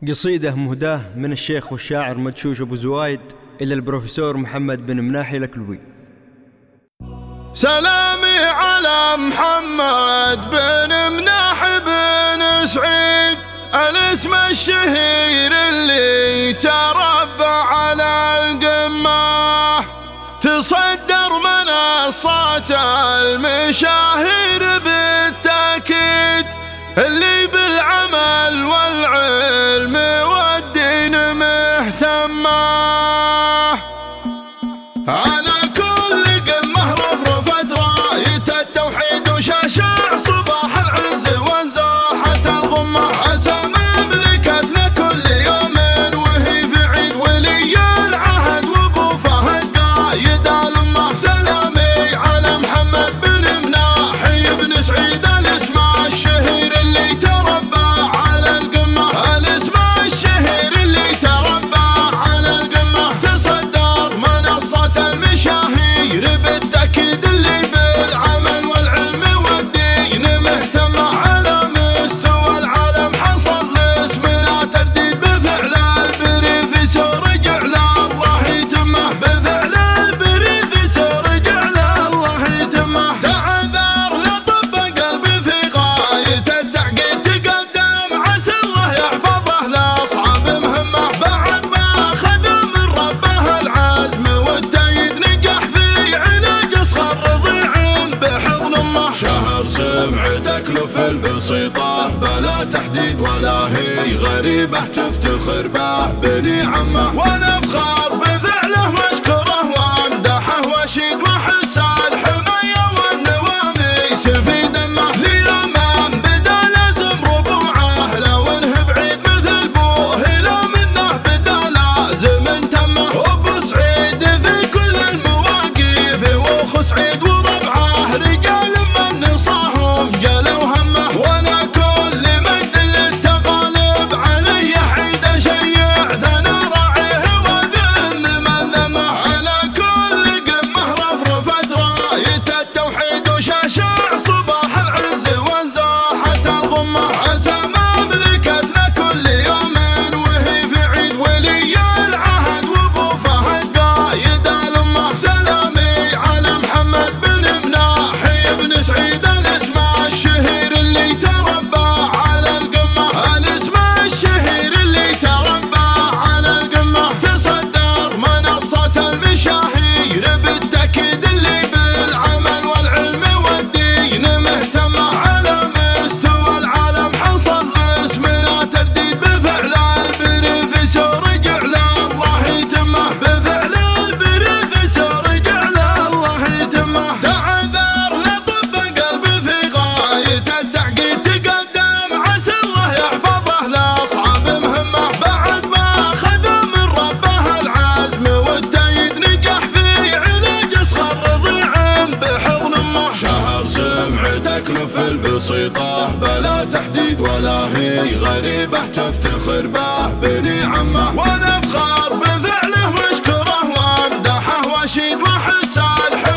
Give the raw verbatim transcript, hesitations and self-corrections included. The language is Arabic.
قصيدة مهداة من الشيخ والشاعر مدشوش أبو زوايد إلى البروفيسور محمد بن مناحي الأكلوي. سلامي على محمد بن مناحي بن سعيد، الاسم الشهير اللي تربى على القمة، تصدر منصات المشاهير بالتأكيد، اللي بالعمل والعلم والدين مهتمة. على كل قمة رفرفت راية التوحيد وشاشع صباح العز وانزاحة الغمة، عسى مملكتنا كل يوم وهي في عيد ولي العهد وابو فهد قايد الأمة. سلامي على محمد بن مناحي بن سعيد، الاسم الشهير اللي تربى على القمة، الاسم الشهير اللي تربى على القمة، تصدر منصة المشاهير بالتأكيد، اللي بالعمل والعلم والدين مهتمة. على مستوى العالم حصل الاسم لا ترديد، بفعل البروفيسور جعل الله يتمه، بفعل البروفيسور جعل الله يتمه. تعذر لطب قلبي في غاية التعقيد، تقدم عسى الله يحفظه لأصعب مهمة، بعد ما أخذ من ربه العزم والتأييد، نجح في علاج أصغر رضيع بحضن أمه. شهر سمع تكلف البسيطة بلا تحديد، ولا هي غريبة تفتخر به بني عمه، ونفخر بفعله واشكره وامدحه واشيد، وحس الحماية والنواميس في دمه. ليوم بدا لازم ربوعه، لو انه بعيد مثل بوه، لو منه بدا لازم انتمه. وابو سعيد في كل المواقف واخو سعيد وربعه، رجال من نصاهم جلوا همه، وانا كل مد للتغالب علي حيد اشيع ثنا راعيه وذم من ذمه. على كل قمه رفرفت راية التوحيد وشاشع صباح العز وانزاحة الغمة، عسى مملكتنا كل يوم وهي في عيد ولي العهد وابو فهد قايد الأمة. سلامي على محمد بن مناحي بن سعيد، الاسم الشهير اللي تربى على القمة، الاسم الشهير اللي تربى على القمة، تصدر منصة المشاهير بالتأكيد، اللي بالعمل والعلم والدين مهتمة. على مستوى العالم حصل الاسم لا ترديد، بفعل البروفيسور جعل الله يتمه، بفعل البروفيسور جعل الله يتمه. تعذر لطب قلبي في غاية التعقيد، تقدم عسى الله يحفظه لأصعب مهمة، بعد ما أخذ من ربه العزم والتأييد، نجح في علاج أصغر رضيع بحضن أمه. شهر سمع تكلف البسيطة بلا تحديد، ولا هي غريبة تفتخر به بني عمه، ونفخر بفعله واشكره وامدحه واشيد، وحس الحماية